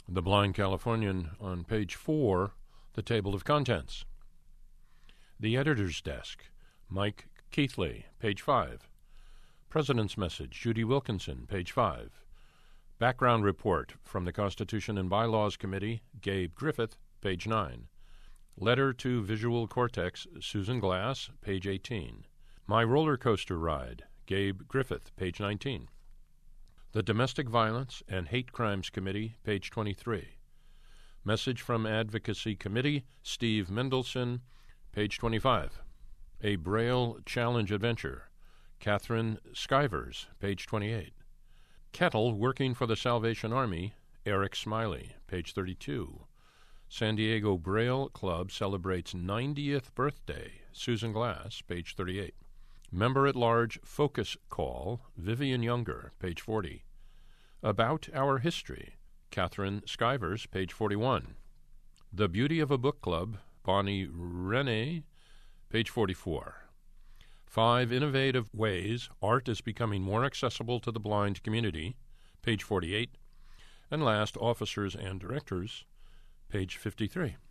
The Blind Californian on page 4, the table of contents. The editor's desk, Mike Keithley, page 5. President's message, Judy Wilkinson, page 5. Background report from the Constitution and Bylaws Committee, Gabe Griffith, page 9. Letter to Visual Cortex, Susan Glass, page 18. My Roller Coaster Ride, Gabe Griffith, page 19. The Domestic Violence and Hate Crimes Committee, page 23. Message from Advocacy Committee, Steve Mendelson, page 25. A Braille Challenge Adventure, Catherine Skivers, page 28. Kettle Working for the Salvation Army, Eric Smiley, page 32. San Diego Braille Club celebrates 90th birthday, Susan Glass, page 38. Member-at-Large Focus Call, Vivian Younger, page 40. About Our History, Catherine Skivers, page 41. The Beauty of a Book Club, Bonnie Renee, page 44. 5 Innovative Ways Art is Becoming More Accessible to the Blind Community, page 48. And last, Officers and Directors, page 53.